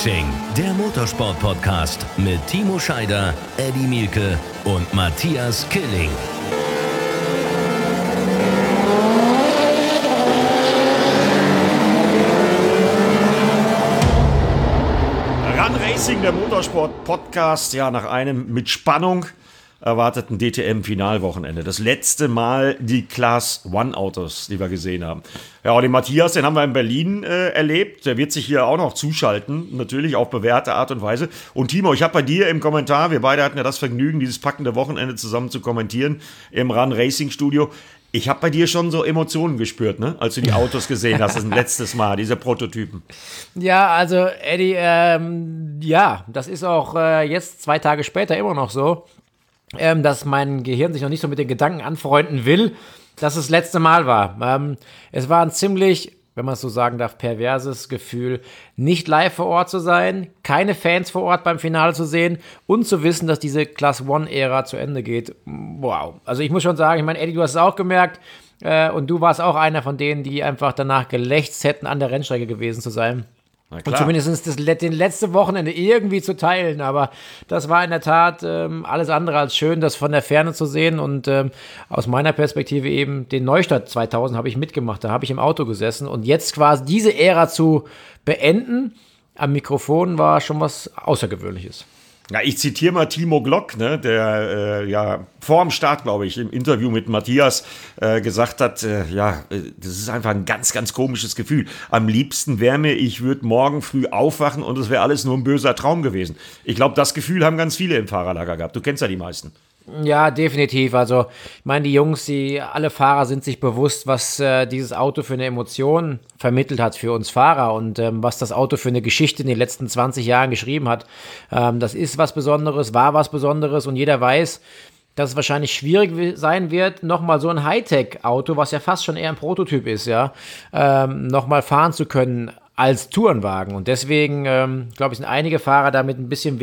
Racing, der Motorsport-Podcast mit Timo Scheider, Eddie Mielke und Matthias Killing. Run Racing, der Motorsport-Podcast, ja, nach einem mit Spannung erwarteten DTM-Finalwochenende. Das letzte Mal die Class-1-Autos, die wir gesehen haben. Ja, und den Matthias, den haben wir in Berlin erlebt. Der wird sich hier auch noch zuschalten, natürlich auf bewährte Art und Weise. Und Timo, ich habe bei dir im Kommentar, wir beide hatten ja das Vergnügen, dieses packende Wochenende zusammen zu kommentieren im Run Racing Studio. Ich habe bei dir schon so Emotionen gespürt, ne? Als du die Autos gesehen hast, das letztes Mal, diese Prototypen. Ja, also Eddie, ja, das ist auch jetzt 2 Tage später immer noch so, dass mein Gehirn sich noch nicht so mit den Gedanken anfreunden will, dass es das letzte Mal war. Es war ein ziemlich, wenn man es so sagen darf, perverses Gefühl, nicht live vor Ort zu sein, keine Fans vor Ort beim Finale zu sehen und zu wissen, dass diese Class-1-Ära zu Ende geht. Wow. Also ich muss schon sagen, ich meine, Eddie, du hast es auch gemerkt und du warst auch einer von denen, die einfach danach gelächzt hätten, an der Rennstrecke gewesen zu sein. Und zumindest den letzte Wochenende irgendwie zu teilen, aber das war in der Tat alles andere als schön, das von der Ferne zu sehen und aus meiner Perspektive eben den Neustadt 2000 habe ich mitgemacht, da habe ich im Auto gesessen und jetzt quasi diese Ära zu beenden am Mikrofon war schon was Außergewöhnliches. Ja, ich zitiere mal Timo Glock, ne, der vor dem Start, glaube ich, im Interview mit Matthias gesagt hat, das ist einfach ein ganz, ganz komisches Gefühl. Am liebsten wäre mir, ich würde morgen früh aufwachen und es wäre alles nur ein böser Traum gewesen. Ich glaube, das Gefühl haben ganz viele im Fahrerlager gehabt. Du kennst ja die meisten. Ja, definitiv. Also, ich meine, die Jungs, alle Fahrer sind sich bewusst, was dieses Auto für eine Emotion vermittelt hat für uns Fahrer und was das Auto für eine Geschichte in den letzten 20 Jahren geschrieben hat. Das ist was Besonderes, war was Besonderes und jeder weiß, dass es wahrscheinlich schwierig sein wird, nochmal so ein Hightech-Auto, was ja fast schon eher ein Prototyp ist, ja, nochmal fahren zu können als Tourenwagen. Und deswegen, glaube ich, sind einige Fahrer damit ein bisschen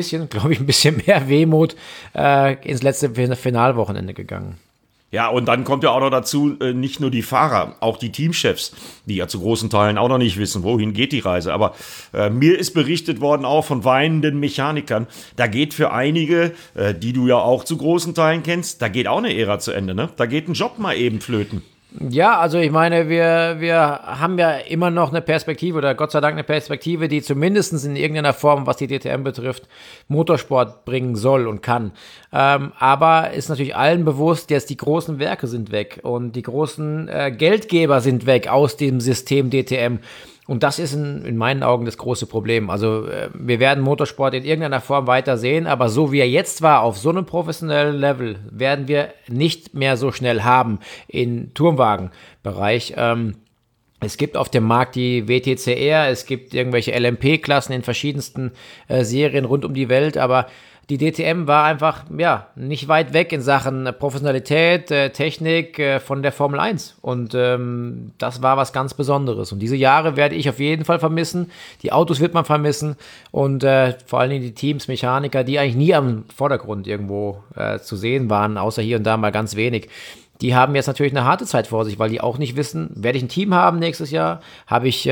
mehr Wehmut ins letzte Finalwochenende gegangen. Ja, und dann kommt ja auch noch dazu, nicht nur die Fahrer, auch die Teamchefs, die ja zu großen Teilen auch noch nicht wissen, wohin geht die Reise. Aber mir ist berichtet worden, auch von weinenden Mechanikern, da geht für einige, die du ja auch zu großen Teilen kennst, da geht auch eine Ära zu Ende, ne? Da geht ein Job mal eben flöten. Ja, also ich meine, wir haben ja immer noch eine Perspektive oder Gott sei Dank eine Perspektive, die zumindest in irgendeiner Form, was die DTM betrifft, Motorsport bringen soll und kann. Aber ist natürlich allen bewusst, dass die großen Werke sind weg und die großen Geldgeber sind weg aus dem System DTM. Und das ist in meinen Augen das große Problem. Also wir werden Motorsport in irgendeiner Form weiter sehen, aber so wie er jetzt war, auf so einem professionellen Level, werden wir nicht mehr so schnell haben im Tourenwagenbereich. Es gibt auf dem Markt die WTCR, es gibt irgendwelche LMP-Klassen in verschiedensten Serien rund um die Welt, aber die DTM war einfach, ja, nicht weit weg in Sachen Professionalität, Technik von der Formel 1. Und das war was ganz Besonderes. Und diese Jahre werde ich auf jeden Fall vermissen. Die Autos wird man vermissen. Und vor allen Dingen die Teams, Mechaniker, die eigentlich nie am Vordergrund irgendwo zu sehen waren, außer hier und da mal ganz wenig. Die haben jetzt natürlich eine harte Zeit vor sich, weil die auch nicht wissen, werde ich ein Team haben nächstes Jahr? Habe ich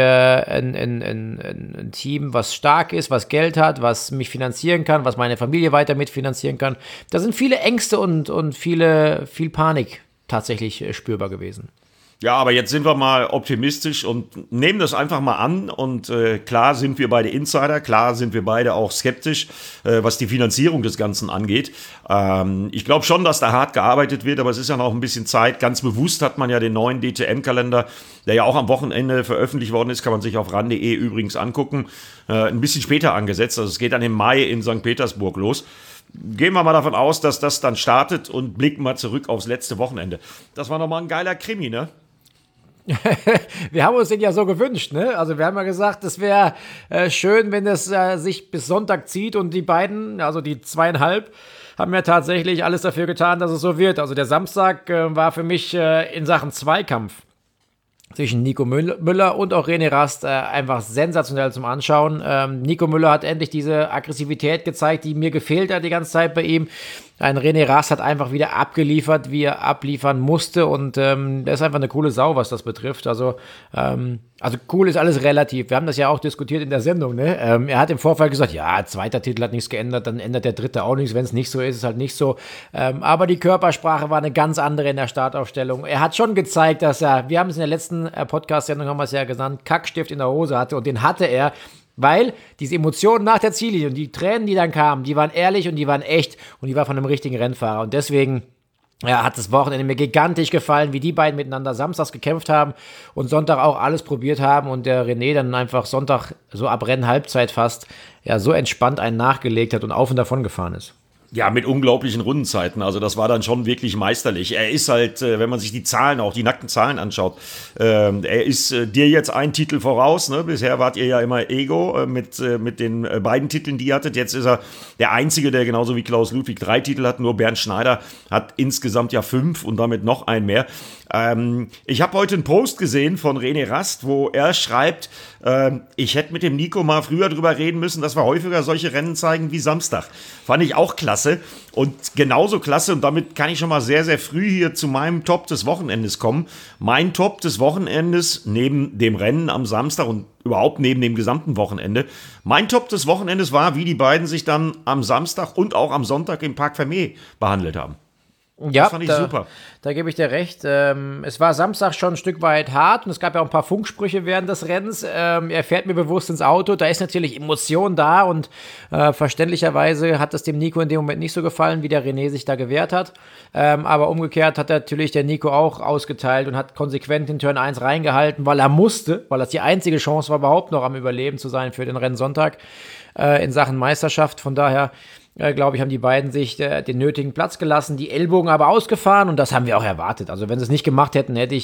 ein Team, was stark ist, was Geld hat, was mich finanzieren kann, was meine Familie weiter mitfinanzieren kann? Da sind viele Ängste und viel Panik tatsächlich spürbar gewesen. Ja, aber jetzt sind wir mal optimistisch und nehmen das einfach mal an. Und klar sind wir beide Insider, klar sind wir beide auch skeptisch, was die Finanzierung des Ganzen angeht. Ich glaube schon, dass da hart gearbeitet wird, aber es ist ja noch ein bisschen Zeit. Ganz bewusst hat man ja den neuen DTM-Kalender, der ja auch am Wochenende veröffentlicht worden ist, kann man sich auf ran.de übrigens angucken, ein bisschen später angesetzt. Also es geht dann im Mai in St. Petersburg los. Gehen wir mal davon aus, dass das dann startet und blicken mal zurück aufs letzte Wochenende. Das war nochmal ein geiler Krimi, ne? Wir haben uns den ja so gewünscht, ne? Also wir haben ja gesagt, es wäre schön, wenn es sich bis Sonntag zieht und die beiden, also die 2,5, haben ja tatsächlich alles dafür getan, dass es so wird. Also der Samstag war für mich in Sachen Zweikampf zwischen Nico Müller und auch René Rast einfach sensationell zum Anschauen. Nico Müller hat endlich diese Aggressivität gezeigt, die mir gefehlt hat die ganze Zeit bei ihm. Ein René Rast hat einfach wieder abgeliefert, wie er abliefern musste und der ist einfach eine coole Sau, was das betrifft. Also cool ist alles relativ. Wir haben das ja auch diskutiert in der Sendung. Ne? Er hat im Vorfeld gesagt, ja, zweiter Titel hat nichts geändert, dann ändert der dritte auch nichts. Wenn es nicht so ist, ist es halt nicht so. Aber die Körpersprache war eine ganz andere in der Startaufstellung. Er hat schon gezeigt, dass wir haben es in der letzten Podcast-Sendung, haben wir es ja genannt, Kackstift in der Hose hatte und den hatte er. Weil diese Emotionen nach der Ziellinie und die Tränen, die dann kamen, die waren ehrlich und die waren echt und die war von einem richtigen Rennfahrer. Und deswegen hat das Wochenende mir gigantisch gefallen, wie die beiden miteinander samstags gekämpft haben und Sonntag auch alles probiert haben und der René dann einfach Sonntag so ab Rennhalbzeit fast so entspannt einen nachgelegt hat und auf und davon gefahren ist. Ja, mit unglaublichen Rundenzeiten. Also das war dann schon wirklich meisterlich. Er ist halt, wenn man sich die Zahlen, auch die nackten Zahlen anschaut, er ist dir jetzt einen Titel voraus. Ne? Bisher wart ihr ja immer Ego mit den beiden Titeln, die ihr hattet. Jetzt ist er der Einzige, der genauso wie Klaus Ludwig 3 Titel hat. Nur Bernd Schneider hat insgesamt ja 5 und damit noch einen mehr. Ich habe heute einen Post gesehen von René Rast, wo er schreibt, ich hätte mit dem Nico mal früher drüber reden müssen, dass wir häufiger solche Rennen zeigen wie Samstag. Fand ich auch klasse und genauso klasse und damit kann ich schon mal sehr, sehr früh hier zu meinem Top des Wochenendes kommen. Mein Top des Wochenendes neben dem Rennen am Samstag und überhaupt neben dem gesamten Wochenende. Mein Top des Wochenendes war, wie die beiden sich dann am Samstag und auch am Sonntag im Parc Fermé behandelt haben. Ja, das fand ich super. Da gebe ich dir recht. Es war Samstag schon ein Stück weit hart und es gab ja auch ein paar Funksprüche während des Rennens. Er fährt mir bewusst ins Auto, da ist natürlich Emotion da und verständlicherweise hat es dem Nico in dem Moment nicht so gefallen, wie der René sich da gewehrt hat. Aber umgekehrt hat natürlich der Nico auch ausgeteilt und hat konsequent in Turn 1 reingehalten, weil er musste, weil das die einzige Chance war, überhaupt noch am Überleben zu sein für den Rennsonntag in Sachen Meisterschaft. Von daher glaube ich, haben die beiden sich den nötigen Platz gelassen, die Ellbogen aber ausgefahren und das haben wir auch erwartet. Also wenn sie es nicht gemacht hätten, hätte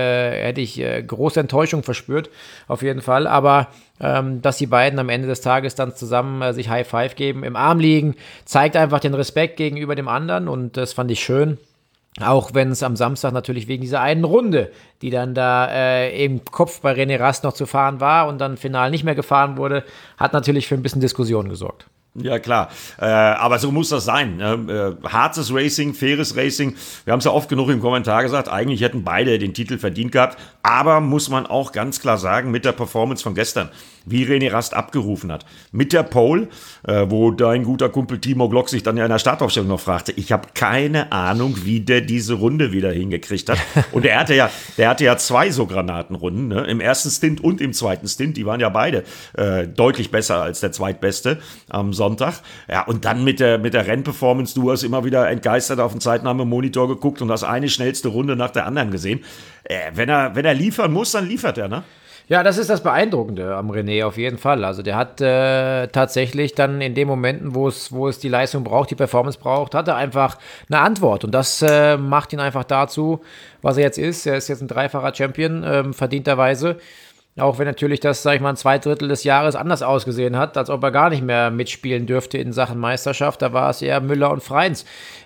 ich große Enttäuschung verspürt, auf jeden Fall. Aber dass die beiden am Ende des Tages dann zusammen sich High Five geben, im Arm liegen, zeigt einfach den Respekt gegenüber dem anderen und das fand ich schön. Auch wenn es am Samstag natürlich wegen dieser einen Runde, die dann da im Kopf bei René Rast noch zu fahren war und dann final nicht mehr gefahren wurde, hat natürlich für ein bisschen Diskussion gesorgt. Ja, klar. Aber so muss das sein. Ne? Hartes Racing, faires Racing. Wir haben es ja oft genug im Kommentar gesagt, eigentlich hätten beide den Titel verdient gehabt. Aber muss man auch ganz klar sagen, mit der Performance von gestern, wie René Rast abgerufen hat. Mit der Pole, wo dein guter Kumpel Timo Glock sich dann ja in der Startaufstellung noch fragte, ich habe keine Ahnung, wie der diese Runde wieder hingekriegt hat. Und der hatte ja 2 so Granatenrunden, ne? Im ersten Stint und im zweiten Stint. Die waren ja beide deutlich besser als der zweitbeste am Sonntag. Ja, und dann mit der Rennperformance, du hast immer wieder entgeistert auf den Zeitnahmemonitor geguckt und hast eine schnellste Runde nach der anderen gesehen. Wenn er liefern muss, dann liefert er, ne? Ja, das ist das Beeindruckende am René auf jeden Fall. Also der hat tatsächlich dann in den Momenten, wo es die Leistung braucht, die Performance braucht, hat er einfach eine Antwort. Und das macht ihn einfach dazu, was er jetzt ist. Er ist jetzt ein dreifacher Champion, verdienterweise. Auch wenn natürlich das, sag ich mal, ein 2/3 des Jahres anders ausgesehen hat, als ob er gar nicht mehr mitspielen dürfte in Sachen Meisterschaft. Da war es eher Müller und Freins.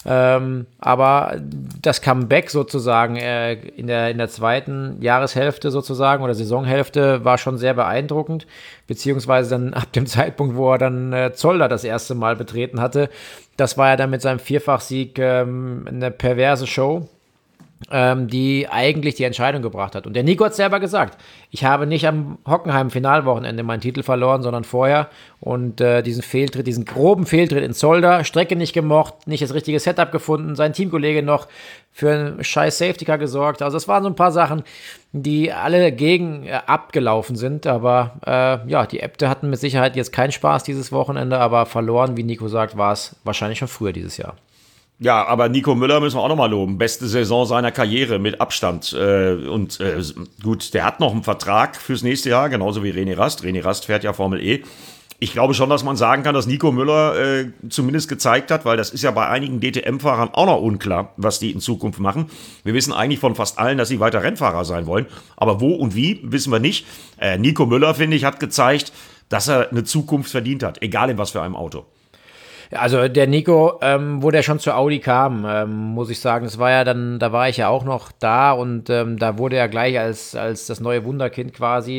Aber das Comeback sozusagen in der zweiten Jahreshälfte sozusagen oder Saisonhälfte war schon sehr beeindruckend. Beziehungsweise dann ab dem Zeitpunkt, wo er dann Zolder das erste Mal betreten hatte. Das war ja dann mit seinem Vierfachsieg eine perverse Show, die eigentlich die Entscheidung gebracht hat. Und der Nico hat selber gesagt, ich habe nicht am Hockenheim-Finalwochenende meinen Titel verloren, sondern vorher. Und diesen groben Fehltritt in Zolder, Strecke nicht gemocht, nicht das richtige Setup gefunden, sein Teamkollege noch für einen scheiß Safety-Car gesorgt. Also es waren so ein paar Sachen, die alle gegen abgelaufen sind. Aber die Äbte hatten mit Sicherheit jetzt keinen Spaß dieses Wochenende, aber verloren, wie Nico sagt, war es wahrscheinlich schon früher dieses Jahr. Ja, aber Nico Müller müssen wir auch nochmal loben. Beste Saison seiner Karriere mit Abstand. Gut, der hat noch einen Vertrag fürs nächste Jahr, genauso wie René Rast. René Rast fährt ja Formel E. Ich glaube schon, dass man sagen kann, dass Nico Müller zumindest gezeigt hat, weil das ist ja bei einigen DTM-Fahrern auch noch unklar, was die in Zukunft machen. Wir wissen eigentlich von fast allen, dass sie weiter Rennfahrer sein wollen. Aber wo und wie, wissen wir nicht. Nico Müller, finde ich, hat gezeigt, dass er eine Zukunft verdient hat, egal in was für einem Auto. Also der Nico, wo der schon zu Audi kam, muss ich sagen, das war ja dann, da war ich ja auch noch da und da wurde er gleich als das neue Wunderkind quasi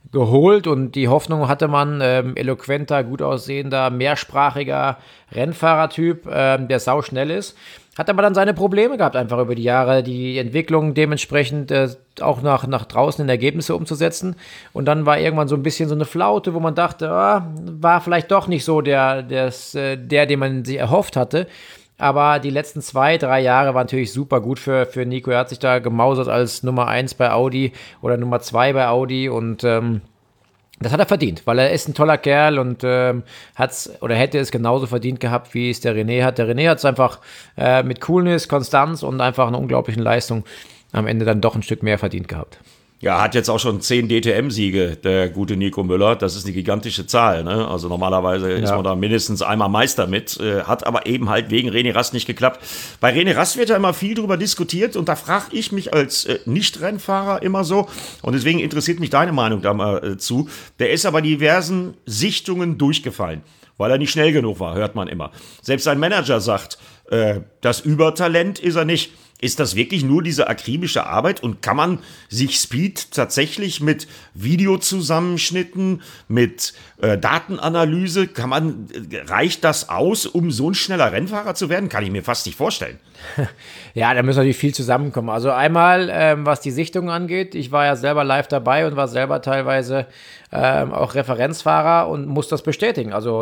geholt und die Hoffnung hatte man, eloquenter, gut aussehender, mehrsprachiger Rennfahrertyp, der sauschnell ist. Hat aber dann seine Probleme gehabt, einfach über die Jahre, die Entwicklung dementsprechend auch nach draußen in Ergebnisse umzusetzen. Und dann war irgendwann so ein bisschen so eine Flaute, wo man dachte, war vielleicht doch nicht so der, den man sich erhofft hatte. Aber die letzten 2-3 Jahre waren natürlich super gut für Nico. Er hat sich da gemausert als Nummer 1 bei Audi oder Nummer 2 bei Audi und das hat er verdient, weil er ist ein toller Kerl und hätte es genauso verdient gehabt, wie es der René hat. Der René hat es einfach mit Coolness, Konstanz und einfach einer unglaublichen Leistung am Ende dann doch ein Stück mehr verdient gehabt. Ja, hat jetzt auch schon 10 DTM-Siege, der gute Nico Müller. Das ist eine gigantische Zahl, ne? Also normalerweise ist man da mindestens einmal Meister mit, hat aber eben halt wegen René Rast nicht geklappt. Bei René Rast wird ja immer viel drüber diskutiert und da frage ich mich als Nicht-Rennfahrer immer so und deswegen interessiert mich deine Meinung dazu. Der ist aber diversen Sichtungen durchgefallen, weil er nicht schnell genug war, hört man immer. Selbst sein Manager sagt, das Übertalent ist er nicht. Ist das wirklich nur diese akribische Arbeit und kann man sich Speed tatsächlich mit Videozusammenschnitten, mit Datenanalyse, reicht das aus, um so ein schneller Rennfahrer zu werden? Kann ich mir fast nicht vorstellen. Ja, da muss natürlich viel zusammenkommen. Also einmal, was die Sichtung angeht, ich war ja selber live dabei und war selber teilweise auch Referenzfahrer und muss das bestätigen. Also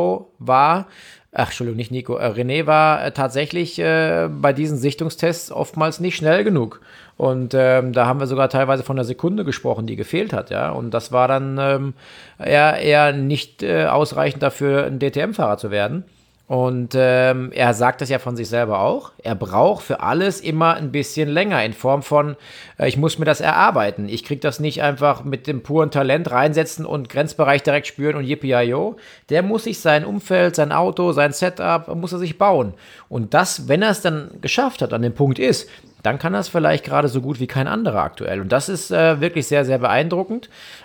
René war tatsächlich bei diesen Sichtungstests oftmals nicht schnell genug. Und da haben wir sogar teilweise von einer Sekunde gesprochen, die gefehlt hat, ja. Und das war dann eher nicht ausreichend dafür, ein DTM-Fahrer zu werden. Und er sagt das ja von sich selber auch. Er braucht für alles immer ein bisschen länger in Form von, ich muss mir das erarbeiten. Ich kriege das nicht einfach mit dem puren Talent reinsetzen und Grenzbereich direkt spüren und yippie-yo. Der muss sich sein Umfeld, sein Auto, sein Setup, muss er sich bauen. Und das, wenn er es dann geschafft hat, an dem Punkt ist, dann kann er es vielleicht gerade so gut wie kein anderer aktuell. Und das ist wirklich sehr, sehr beeindruckend.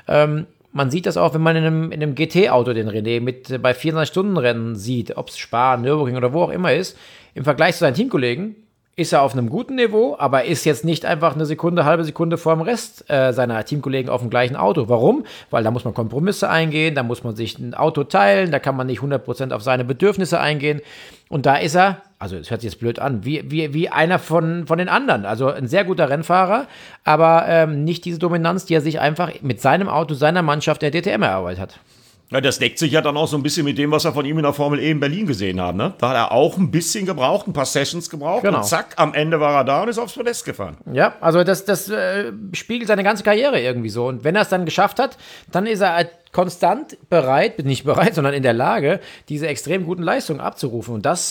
Man sieht das auch, wenn man in einem GT-Auto den René bei 24-Stunden-Rennen sieht, ob es Spa, Nürburgring oder wo auch immer ist. Im Vergleich zu seinen Teamkollegen ist er auf einem guten Niveau, aber ist jetzt nicht einfach eine Sekunde, halbe Sekunde vor dem Rest seiner Teamkollegen auf dem gleichen Auto. Warum? Weil da muss man Kompromisse eingehen, da muss man sich ein Auto teilen, da kann man nicht 100% auf seine Bedürfnisse eingehen. Und da ist er, also es hört sich jetzt blöd an, wie einer von den anderen. Also ein sehr guter Rennfahrer, aber nicht diese Dominanz, die er sich einfach mit seinem Auto, seiner Mannschaft der DTM erarbeitet hat. Ja, das deckt sich ja dann auch so ein bisschen mit dem, was wir von ihm in der Formel E in Berlin gesehen haben. Ne? Da hat er auch ein bisschen gebraucht, ein paar Sessions gebraucht Genau. Und zack, am Ende war er da und ist aufs Podest gefahren. Ja, also das spiegelt seine ganze Karriere irgendwie so. Und wenn er es dann geschafft hat, dann ist er halt konstant nicht bereit, sondern in der Lage, diese extrem guten Leistungen abzurufen. Und das,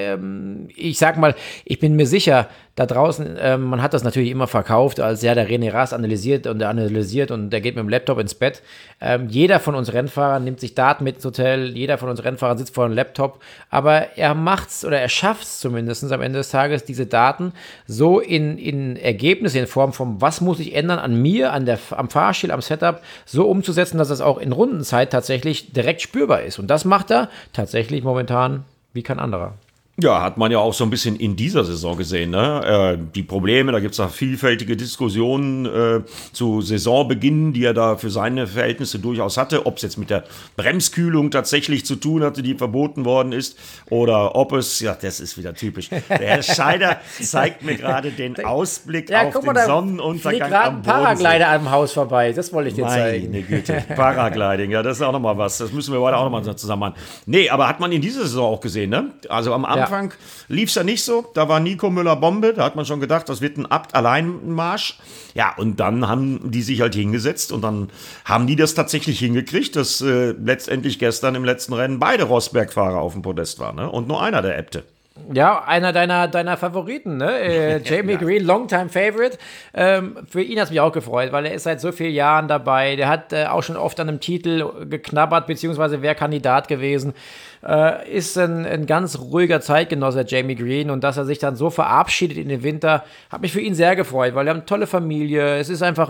ich sag mal, ich bin mir sicher, da draußen, man hat das natürlich immer verkauft, als der René Rast analysiert und der geht mit dem Laptop ins Bett. Jeder von uns Rennfahrern nimmt sich Daten mit ins Hotel, jeder von uns Rennfahrern sitzt vor einem Laptop, aber er schafft es zumindest am Ende des Tages, diese Daten so in Ergebnisse, in Form von, was muss ich ändern an mir, am Fahrstil, am Setup, so umzusetzen, dass es auch in Rundenzeit tatsächlich direkt spürbar ist. Und das macht er tatsächlich momentan wie kein anderer. Ja, hat man ja auch so ein bisschen in dieser Saison gesehen, ne? Die Probleme, da gibt es auch vielfältige Diskussionen zu Saisonbeginn, die er da für seine Verhältnisse durchaus hatte, ob es jetzt mit der Bremskühlung tatsächlich zu tun hatte, die verboten worden ist, oder ob es, ja, das ist wieder typisch. Der Herr Scheider zeigt mir gerade den Ausblick auf den Sonnenuntergang am Bodensee. Ein Paraglider am Haus vorbei, das wollte ich dir zeigen. Meine Güte, Paragliding, ja, das ist auch nochmal was, das müssen wir heute auch nochmal zusammen machen. Nee, aber hat man in dieser Saison auch gesehen, ne? Also am Anfang lief es ja nicht so. Da war Nico Müller Bombe. Da hat man schon gedacht, das wird ein Abt-Alleinmarsch. Ja, und dann haben die sich halt hingesetzt und dann haben die das tatsächlich hingekriegt, dass letztendlich gestern im letzten Rennen beide Rosberg-Fahrer auf dem Podest waren, ne? Und nur einer der Äbte. Ja, einer deiner Favoriten, ne? Jamie Green, Longtime Favorite. Für ihn hat es mich auch gefreut, weil er ist seit so vielen Jahren dabei. Der hat auch schon oft an einem Titel geknabbert, beziehungsweise wäre Kandidat gewesen. Ist ein ganz ruhiger Zeitgenosse, Jamie Green. Und dass er sich dann so verabschiedet in den Winter, hat mich für ihn sehr gefreut, weil er hat eine tolle Familie. Es ist einfach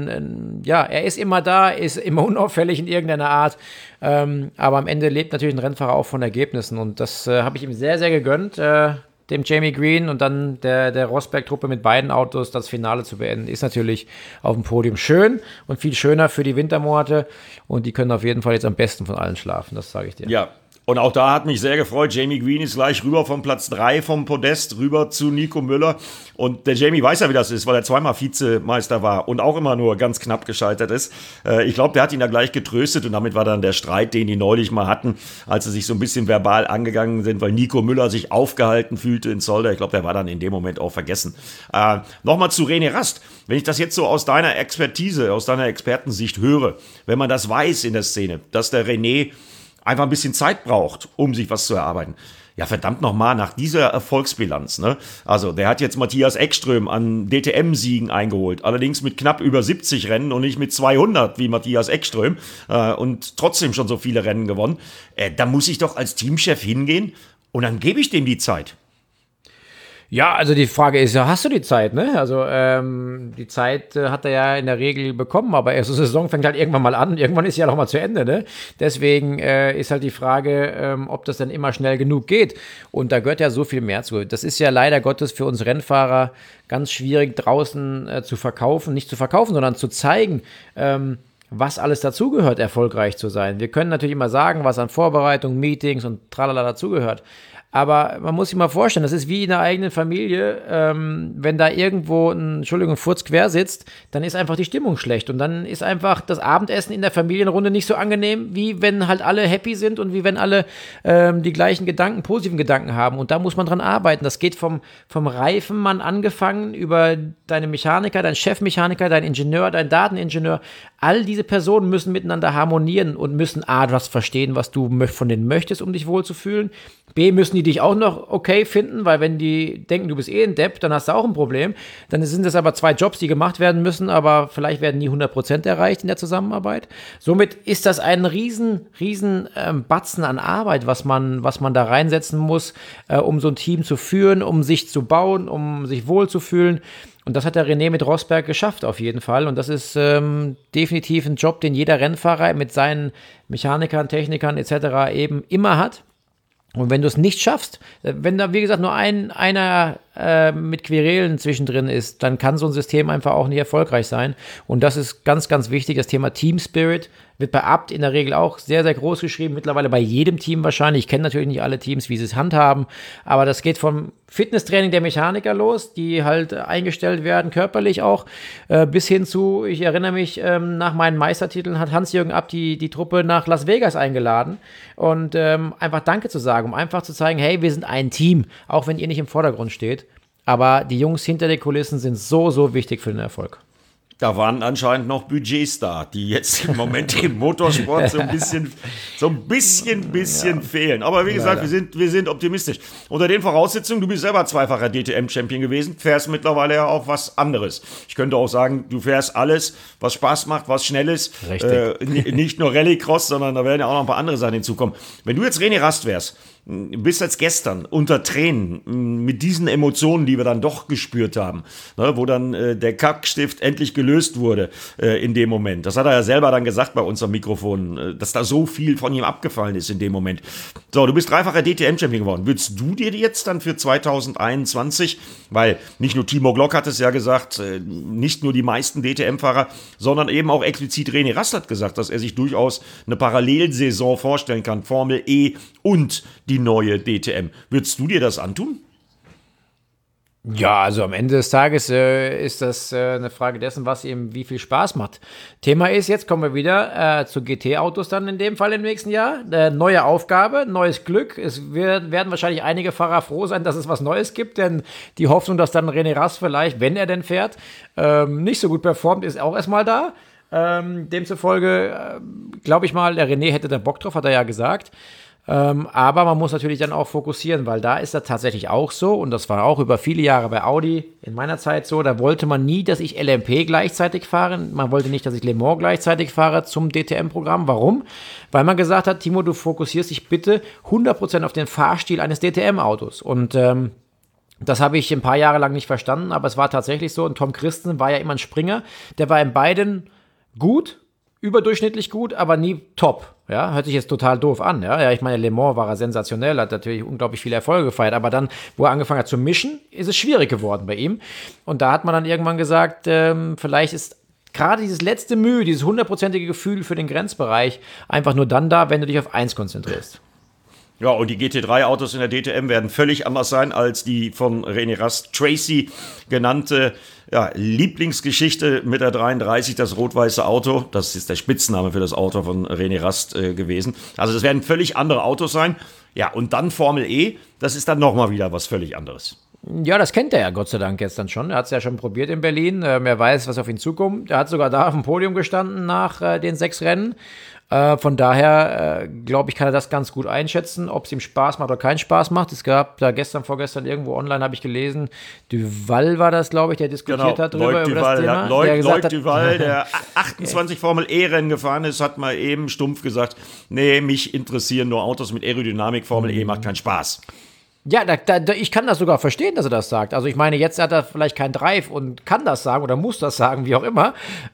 er ist immer da, ist immer unauffällig in irgendeiner Art. Aber am Ende lebt natürlich ein Rennfahrer auch von Ergebnissen. Und das habe ich ihm sehr, sehr gegönnt. dem Jamie Green und dann der Rosberg-Truppe mit beiden Autos das Finale zu beenden, ist natürlich auf dem Podium schön und viel schöner für die Wintermonate. Und die können auf jeden Fall jetzt am besten von allen schlafen, das sage ich dir. Ja. Und auch da hat mich sehr gefreut, Jamie Green ist gleich rüber vom Platz 3 vom Podest, rüber zu Nico Müller. Und der Jamie weiß ja, wie das ist, weil er zweimal Vizemeister war und auch immer nur ganz knapp gescheitert ist. Ich glaube, der hat ihn da gleich getröstet und damit war dann der Streit, den die neulich mal hatten, als sie sich so ein bisschen verbal angegangen sind, weil Nico Müller sich aufgehalten fühlte in Zolder. Ich glaube, der war dann in dem Moment auch vergessen. Nochmal zu René Rast. Wenn ich das jetzt so aus deiner Expertise, aus deiner Expertensicht höre, wenn man das weiß in der Szene, dass der René einfach ein bisschen Zeit braucht, um sich was zu erarbeiten. Ja, verdammt nochmal, nach dieser Erfolgsbilanz, ne? Also, der hat jetzt Matthias Ekström an DTM-Siegen eingeholt, allerdings mit knapp über 70 Rennen und nicht mit 200 wie Matthias Ekström und trotzdem schon so viele Rennen gewonnen. Da muss ich doch als Teamchef hingehen und dann gebe ich dem die Zeit. Ja, also die Frage ist ja, hast du die Zeit, ne? Also die Zeit hat er ja in der Regel bekommen, aber erste Saison fängt halt irgendwann mal an und irgendwann ist ja noch mal zu Ende, ne? Deswegen ist halt die Frage, ob das dann immer schnell genug geht. Und da gehört ja so viel mehr zu. Das ist ja leider Gottes für uns Rennfahrer ganz schwierig draußen zu verkaufen, nicht zu verkaufen, sondern zu zeigen, was alles dazugehört, erfolgreich zu sein. Wir können natürlich immer sagen, was an Vorbereitung, Meetings und tralala dazugehört. Aber man muss sich mal vorstellen, das ist wie in der eigenen Familie, wenn da irgendwo ein, Furz quer sitzt, dann ist einfach die Stimmung schlecht und dann ist einfach das Abendessen in der Familienrunde nicht so angenehm, wie wenn halt alle happy sind und wie wenn alle die gleichen Gedanken, positiven Gedanken haben und da muss man dran arbeiten. Das geht vom Reifenmann angefangen über deine Mechaniker, dein Chefmechaniker, dein Ingenieur, dein Dateningenieur. All diese Personen müssen miteinander harmonieren und müssen A, was verstehen, was du von denen möchtest, um dich wohlzufühlen. B, müssen die dich auch noch okay finden, weil wenn die denken, du bist eh ein Depp, dann hast du auch ein Problem. Dann sind das aber 2 Jobs, die gemacht werden müssen, aber vielleicht werden nie 100% erreicht in der Zusammenarbeit. Somit ist das ein riesen Batzen an Arbeit, was man da reinsetzen muss, um so ein Team zu führen, um sich zu bauen, um sich wohlzufühlen. Und das hat der René mit Rosberg geschafft, auf jeden Fall. Und das ist definitiv ein Job, den jeder Rennfahrer mit seinen Mechanikern, Technikern etc. eben immer hat. Und wenn du es nicht schaffst, wenn da, wie gesagt, nur einer mit Querelen zwischendrin ist, dann kann so ein System einfach auch nicht erfolgreich sein. Und das ist ganz, ganz wichtig. Das Thema Team Spirit wird bei Abt in der Regel auch sehr, sehr groß geschrieben. Mittlerweile bei jedem Team wahrscheinlich. Ich kenne natürlich nicht alle Teams, wie sie es handhaben. Aber das geht vom Fitnesstraining der Mechaniker los, die halt eingestellt werden, körperlich auch, bis hin zu, ich erinnere mich, nach meinen Meistertiteln hat Hans-Jürgen Abt die Truppe nach Las Vegas eingeladen. Und einfach Danke zu sagen, um einfach zu zeigen, hey, wir sind ein Team, auch wenn ihr nicht im Vordergrund steht. Aber die Jungs hinter den Kulissen sind so, so wichtig für den Erfolg. Da waren anscheinend noch Budgets da, die jetzt im Moment im Motorsport so ein bisschen fehlen. Aber wie gesagt, wir sind optimistisch. Unter den Voraussetzungen, du bist selber zweifacher DTM-Champion gewesen, fährst mittlerweile ja auch was anderes. Ich könnte auch sagen, du fährst alles, was Spaß macht, was schnell ist. Nicht nur Rallycross, sondern da werden ja auch noch ein paar andere Sachen hinzukommen. Wenn du jetzt René Rast wärst, bis als gestern unter Tränen mit diesen Emotionen, die wir dann doch gespürt haben, ne, wo dann der Kackstift endlich gelöst wurde in dem Moment. Das hat er ja selber dann gesagt bei uns am Mikrofon, dass da so viel von ihm abgefallen ist in dem Moment. So, du bist dreifacher DTM-Champion geworden. Würdest du dir jetzt dann für 2021, weil nicht nur Timo Glock hat es ja gesagt, nicht nur die meisten DTM-Fahrer, sondern eben auch explizit René Rast hat gesagt, dass er sich durchaus eine Parallelsaison vorstellen kann, Formel E und die neue DTM. Würdest du dir das antun? Ja, also am Ende des Tages ist das eine Frage dessen, was ihm wie viel Spaß macht. Thema ist, jetzt kommen wir wieder zu GT-Autos dann in dem Fall im nächsten Jahr. Neue Aufgabe, neues Glück. Es werden wahrscheinlich einige Fahrer froh sein, dass es was Neues gibt, denn die Hoffnung, dass dann René Rast vielleicht, wenn er denn fährt, nicht so gut performt, ist auch erstmal da. Demzufolge glaube ich mal, der René hätte da Bock drauf, hat er ja gesagt. Aber man muss natürlich dann auch fokussieren, weil da ist das tatsächlich auch so und das war auch über viele Jahre bei Audi in meiner Zeit so, da wollte man nie, dass ich LMP gleichzeitig fahre, man wollte nicht, dass ich Le Mans gleichzeitig fahre zum DTM-Programm. Warum? Weil man gesagt hat, Timo, du fokussierst dich bitte 100% auf den Fahrstil eines DTM-Autos und das habe ich ein paar Jahre lang nicht verstanden, aber es war tatsächlich so und Tom Christen war ja immer ein Springer, der war in beiden gut, überdurchschnittlich gut, aber nie top. Ja, hört sich jetzt total doof an. Ja, ich meine, Le Mans war er sensationell, hat natürlich unglaublich viele Erfolge gefeiert, aber dann, wo er angefangen hat zu mischen, ist es schwierig geworden bei ihm. Und da hat man dann irgendwann gesagt, vielleicht ist gerade dieses letzte Mühe, dieses 100%ige Gefühl für den Grenzbereich einfach nur dann da, wenn du dich auf eins konzentrierst. Ja, und die GT3-Autos in der DTM werden völlig anders sein als die von René Rast Tracy genannte Lieblingsgeschichte mit der 33, das rot-weiße Auto. Das ist der Spitzname für das Auto von René Rast gewesen. Also das werden völlig andere Autos sein. Ja, und dann Formel E, das ist dann nochmal wieder was völlig anderes. Ja, das kennt er ja Gott sei Dank jetzt dann schon. Er hat es ja schon probiert in Berlin. Er weiß, was auf ihn zukommt. Er hat sogar da auf dem Podium gestanden nach den 6 Rennen. Von daher, glaube ich, kann er das ganz gut einschätzen, ob es ihm Spaß macht oder keinen Spaß macht. Es gab da vorgestern irgendwo online, habe ich gelesen, Duval war das, glaube ich, der diskutiert hat drüber über das Thema. Loic Duval, der 28 Formel-E-Rennen gefahren ist, hat mal eben stumpf gesagt, nee, mich interessieren nur Autos mit Aerodynamik, Formel E macht keinen Spaß. Ja, ich kann das sogar verstehen, dass er das sagt. Also ich meine, jetzt hat er vielleicht keinen Drive und kann das sagen oder muss das sagen, wie auch immer.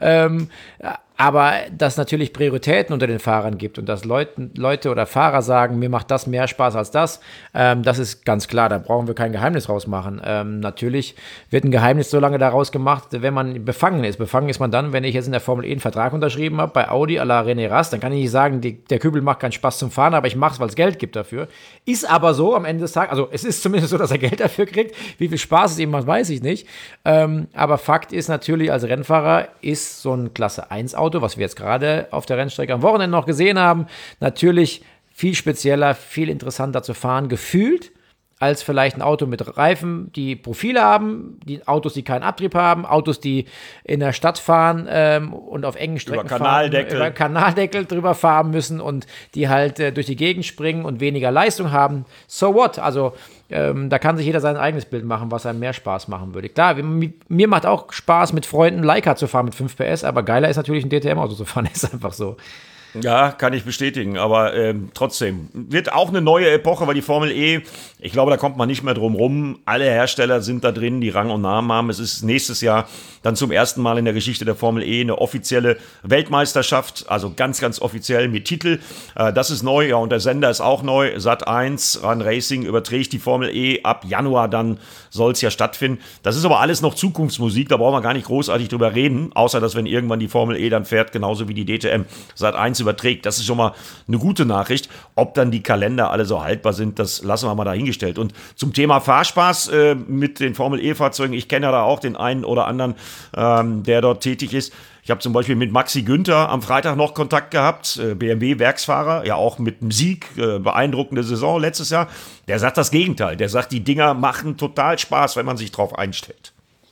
Aber dass es natürlich Prioritäten unter den Fahrern gibt und dass Leute oder Fahrer sagen, mir macht das mehr Spaß als das, das ist ganz klar, da brauchen wir kein Geheimnis rausmachen. Natürlich wird ein Geheimnis so lange daraus gemacht, wenn man befangen ist. Befangen ist man dann, wenn ich jetzt in der Formel E einen Vertrag unterschrieben habe, bei Audi à la René Rast, dann kann ich nicht sagen, der Kübel macht keinen Spaß zum Fahren, aber ich mache es, weil es Geld gibt dafür. Ist aber so am Ende des Tages, also es ist zumindest so, dass er Geld dafür kriegt. Wie viel Spaß es ihm macht, weiß ich nicht. Aber Fakt ist natürlich, als Rennfahrer ist so ein Klasse 1 Auto, was wir jetzt gerade auf der Rennstrecke am Wochenende noch gesehen haben, natürlich viel spezieller, viel interessanter zu fahren, gefühlt, als vielleicht ein Auto mit Reifen, die Profile haben, die Autos, die keinen Abtrieb haben, Autos, die in der Stadt fahren und auf engen Strecken über Kanaldeckel drüber fahren müssen und die halt durch die Gegend springen und weniger Leistung haben. So what? Also da kann sich jeder sein eigenes Bild machen, was einem mehr Spaß machen würde. Klar, mir macht auch Spaß, mit Freunden Leica zu fahren mit 5 PS, aber geiler ist natürlich ein DTM-Auto zu fahren, ist einfach so. Ja, kann ich bestätigen, aber trotzdem wird auch eine neue Epoche, weil die Formel E, ich glaube, da kommt man nicht mehr drum rum. Alle Hersteller sind da drin, die Rang und Namen haben. Es ist nächstes Jahr dann zum ersten Mal in der Geschichte der Formel E eine offizielle Weltmeisterschaft, also ganz, ganz offiziell mit Titel. Das ist neu, ja, und der Sender ist auch neu. Sat.1 Run Racing überträgt die Formel E. Ab Januar dann soll es ja stattfinden. Das ist aber alles noch Zukunftsmusik, da brauchen wir gar nicht großartig drüber reden, außer dass, wenn irgendwann die Formel E dann fährt, genauso wie die DTM Sat.1 überträgt. Das ist schon mal eine gute Nachricht. Ob dann die Kalender alle so haltbar sind, das lassen wir mal dahingestellt. Und zum Thema Fahrspaß mit den Formel-E-Fahrzeugen, ich kenne ja da auch den einen oder anderen, der dort tätig ist. Ich habe zum Beispiel mit Maxi Günther am Freitag noch Kontakt gehabt, BMW-Werksfahrer, ja auch mit einem Sieg, beeindruckende Saison letztes Jahr. Der sagt das Gegenteil. Der sagt, die Dinger machen total Spaß, wenn man sich drauf einstellt.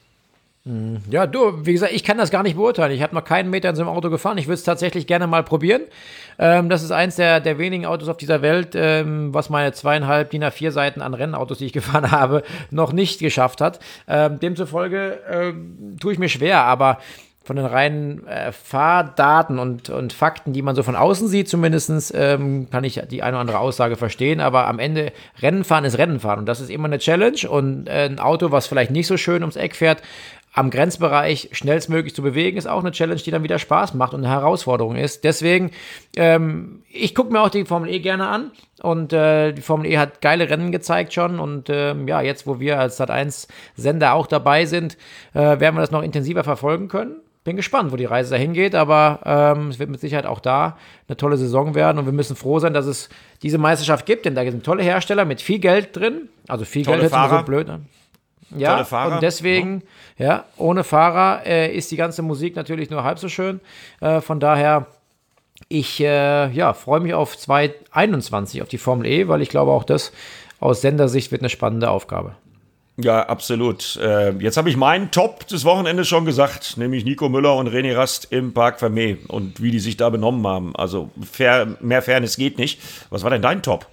Ja, du, wie gesagt, ich kann das gar nicht beurteilen. Ich habe noch keinen Meter in so einem Auto gefahren. Ich würde es tatsächlich gerne mal probieren. Das ist eins der wenigen Autos auf dieser Welt, was meine 2,5 DIN A4 Seiten an Rennautos, die ich gefahren habe, noch nicht geschafft hat. Demzufolge tue ich mir schwer, aber von den reinen Fahrdaten und Fakten, die man so von außen sieht zumindest, kann ich die eine oder andere Aussage verstehen, aber am Ende Rennenfahren ist Rennenfahren und das ist immer eine Challenge und ein Auto, was vielleicht nicht so schön ums Eck fährt, am Grenzbereich schnellstmöglich zu bewegen, ist auch eine Challenge, die dann wieder Spaß macht und eine Herausforderung ist. Deswegen, ich gucke mir auch die Formel E gerne an und die Formel E hat geile Rennen gezeigt schon und ja, jetzt, wo wir als Sat.1-Sender auch dabei sind, werden wir das noch intensiver verfolgen können. Bin gespannt, wo die Reise dahin geht, aber es wird mit Sicherheit auch da eine tolle Saison werden und wir müssen froh sein, dass es diese Meisterschaft gibt, denn da sind tolle Hersteller mit viel Geld drin, also viel tolle Geld hört sich so blöd an. Ja, und deswegen, ja, ohne Fahrer ist die ganze Musik natürlich nur halb so schön. Von daher, ich freue mich auf 2021, auf die Formel E, weil ich glaube, auch das aus Sendersicht wird eine spannende Aufgabe. Ja, absolut. Jetzt habe ich meinen Top des Wochenendes schon gesagt, nämlich Nico Müller und René Rast im Parc Fermé und wie die sich da benommen haben. Also mehr Fairness geht nicht. Was war denn dein Top?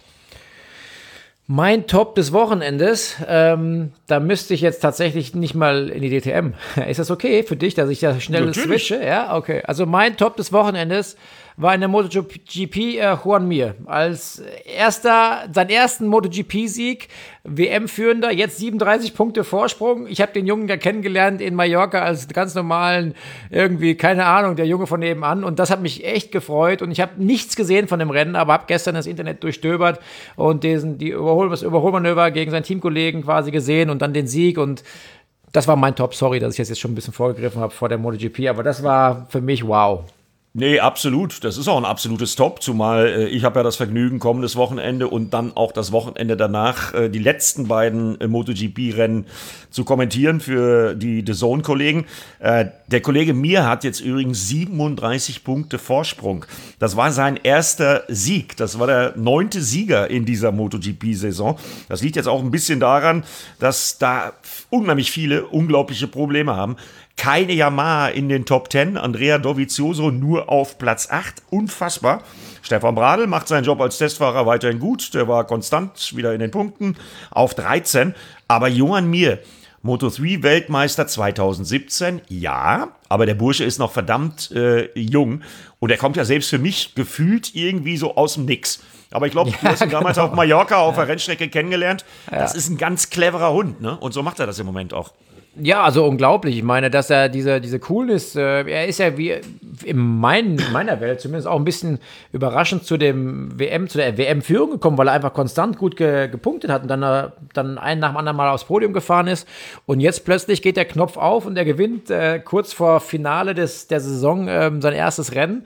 Mein Top des Wochenendes, da müsste ich jetzt tatsächlich nicht mal in die DTM. Ist das okay für dich, dass ich da schnell switche? Ja, okay. Also mein Top des Wochenendes war in der MotoGP Joan Mir. Als seinen ersten MotoGP-Sieg, WM-Führender, jetzt 37 Punkte Vorsprung. Ich habe den Jungen ja kennengelernt in Mallorca als ganz normalen, irgendwie, keine Ahnung, der Junge von nebenan. Und das hat mich echt gefreut. Und ich habe nichts gesehen von dem Rennen, aber habe gestern das Internet durchstöbert und das Überholmanöver gegen seinen Teamkollegen quasi gesehen und dann den Sieg. Und das war mein Top. Sorry, dass ich jetzt schon ein bisschen vorgegriffen habe vor der MotoGP, aber das war für mich wow. Nee, absolut. Das ist auch ein absolutes Top, zumal ich habe ja das Vergnügen, kommendes Wochenende und dann auch das Wochenende danach die letzten beiden MotoGP-Rennen zu kommentieren für die DAZN-Kollegen. Der Kollege Mir hat jetzt übrigens 37 Punkte Vorsprung. Das war sein erster Sieg. Das war der 9. Sieger in dieser MotoGP-Saison. Das liegt jetzt auch ein bisschen daran, dass da unheimlich viele unglaubliche Probleme haben. Keine Yamaha in den Top 10. Andrea Dovizioso nur auf Platz 8. Unfassbar. Stefan Bradl macht seinen Job als Testfahrer weiterhin gut. Der war konstant wieder in den Punkten auf 13. Aber Joan Mir, Moto3-Weltmeister 2017, ja, aber der Bursche ist noch verdammt jung. Und er kommt ja selbst für mich gefühlt irgendwie so aus dem Nix. Aber ich glaube, du hast ihn damals auf Mallorca auf der Rennstrecke kennengelernt. Das ist ein ganz cleverer Hund, ne? Und so macht er das im Moment auch. Ja, also unglaublich. Ich meine, dass er diese Coolness, er ist ja wie in meiner Welt zumindest auch ein bisschen überraschend zu der WM-Führung gekommen, weil er einfach konstant gut gepunktet hat und dann einen nach dem anderen Mal aufs Podium gefahren ist. Und jetzt plötzlich geht der Knopf auf und er gewinnt kurz vor Finale der Saison sein erstes Rennen.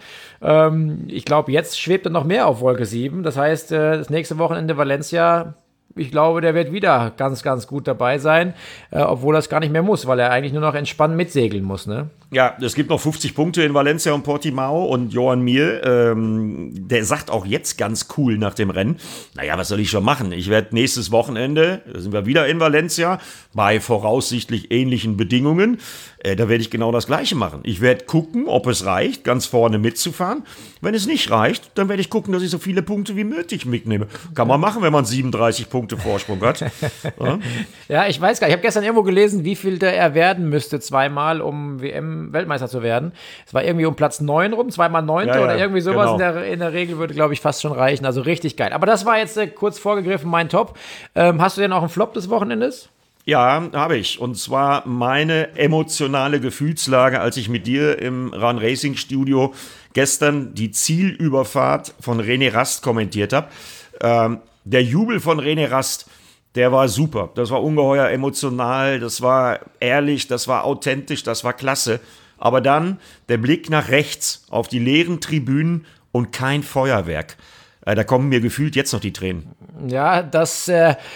Ich glaube, jetzt schwebt er noch mehr auf Wolke 7. Das heißt, das nächste Wochenende Valencia. Ich glaube, der wird wieder ganz, ganz gut dabei sein, obwohl er es gar nicht mehr muss, weil er eigentlich nur noch entspannt mitsegeln muss, ne? Ja, es gibt noch 50 Punkte in Valencia und Portimao und Joan Mir, der sagt auch jetzt ganz cool nach dem Rennen, naja, was soll ich schon machen? Ich werde nächstes Wochenende, da sind wir wieder in Valencia, bei voraussichtlich ähnlichen Bedingungen, da werde ich genau das Gleiche machen. Ich werde gucken, ob es reicht, ganz vorne mitzufahren. Wenn es nicht reicht, dann werde ich gucken, dass ich so viele Punkte wie möglich mitnehme. Kann man machen, wenn man 37 Punkte Vorsprung hat. Ja, ich weiß gar nicht. Ich habe gestern irgendwo gelesen, wie viel er werden müsste, zweimal, um WM-Weltmeister zu werden. Es war irgendwie um Platz 9 rum, zweimal 9. Ja, oder irgendwie sowas. Genau. In der Regel würde, glaube ich, fast schon reichen. Also richtig geil. Aber das war jetzt kurz vorgegriffen mein Top. Hast du denn auch einen Flop des Wochenendes? Ja, habe ich. Und zwar meine emotionale Gefühlslage, als ich mit dir im Run Racing Studio gestern die Zielüberfahrt von René Rast kommentiert habe. Der Jubel von René Rast, der war super. Das war ungeheuer emotional, das war ehrlich, das war authentisch, das war klasse. Aber dann der Blick nach rechts auf die leeren Tribünen und kein Feuerwerk. Da kommen mir gefühlt jetzt noch die Tränen. Ja, das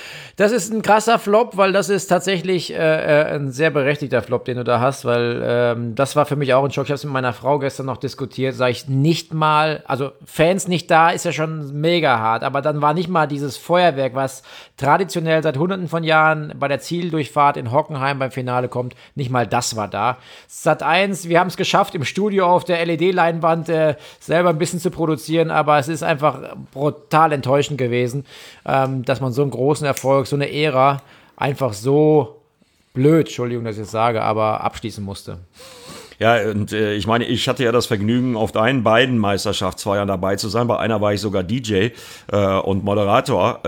ist ein krasser Flop, weil das ist tatsächlich ein sehr berechtigter Flop, den du da hast, weil das war für mich auch ein Schock. Ich habe es mit meiner Frau gestern noch diskutiert, sage ich nicht mal, also Fans nicht da, ist ja schon mega hart, aber dann war nicht mal dieses Feuerwerk, was traditionell seit Hunderten von Jahren bei der Zieldurchfahrt in Hockenheim beim Finale kommt, nicht mal das war da. Sat.1, wir haben es geschafft, im Studio auf der LED-Leinwand selber ein bisschen zu produzieren, aber es ist einfach brutal enttäuschend gewesen, dass man so einen großen Erfolg, so eine Ära einfach so blöd, Entschuldigung, dass ich das sage, aber abschließen musste. Ja, und ich meine, ich hatte ja das Vergnügen, auf beiden Meisterschaftsfeiern dabei zu sein. Bei einer war ich sogar DJ und Moderator.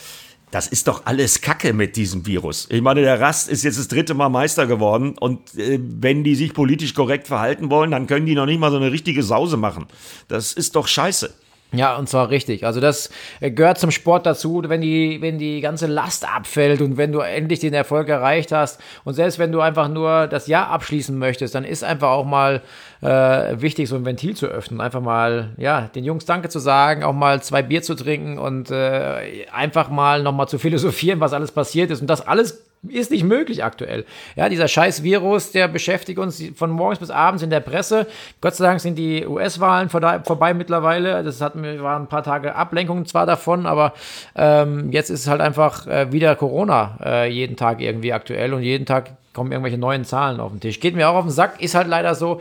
Das ist doch alles Kacke mit diesem Virus. Ich meine, der Rast ist jetzt das 3. Mal Meister geworden und wenn die sich politisch korrekt verhalten wollen, dann können die noch nicht mal so eine richtige Sause machen. Das ist doch scheiße. Ja, und zwar richtig. Also das gehört zum Sport dazu, wenn die ganze Last abfällt und wenn du endlich den Erfolg erreicht hast und selbst wenn du einfach nur das Jahr abschließen möchtest, dann ist einfach auch mal wichtig, so ein Ventil zu öffnen, einfach mal, ja, den Jungs Danke zu sagen, auch mal 2 Bier zu trinken und einfach mal nochmal zu philosophieren, was alles passiert ist und das alles ist nicht möglich aktuell. Ja, dieser scheiß Virus, der beschäftigt uns von morgens bis abends in der Presse. Gott sei Dank sind die US-Wahlen vorbei mittlerweile. Waren ein paar Tage Ablenkung zwar davon, aber jetzt ist es halt einfach wieder Corona jeden Tag irgendwie aktuell und jeden Tag kommen irgendwelche neuen Zahlen auf den Tisch. Geht mir auch auf den Sack, ist halt leider so,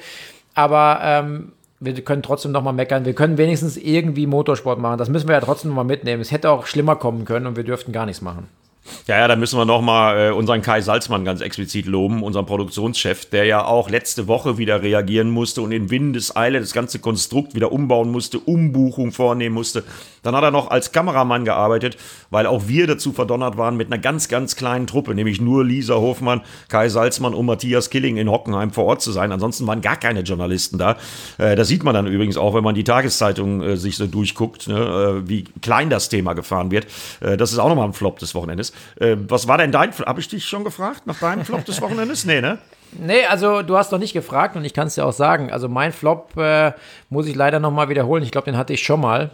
aber wir können trotzdem noch mal meckern. Wir können wenigstens irgendwie Motorsport machen. Das müssen wir ja trotzdem noch mal mitnehmen. Es hätte auch schlimmer kommen können und wir dürften gar nichts machen. Ja, da müssen wir nochmal unseren Kai Salzmann ganz explizit loben, unseren Produktionschef, der ja auch letzte Woche wieder reagieren musste und in Windeseile das ganze Konstrukt wieder umbauen musste, Umbuchung vornehmen musste. Dann hat er noch als Kameramann gearbeitet, weil auch wir dazu verdonnert waren, mit einer ganz, ganz kleinen Truppe, nämlich nur Lisa Hofmann, Kai Salzmann und Matthias Killing in Hockenheim vor Ort zu sein. Ansonsten waren gar keine Journalisten da. Das sieht man dann übrigens auch, wenn man die Tageszeitung sich so durchguckt, ne, wie klein das Thema gefahren wird. Das ist auch nochmal ein Flop des Wochenendes. Was war denn dein Flop? Habe ich dich schon gefragt nach deinem Flop des Wochenendes? Nee, ne? Nee, also du hast noch nicht gefragt und ich kann es dir auch sagen. Also mein Flop muss ich leider nochmal wiederholen. Ich glaube, den hatte ich schon mal.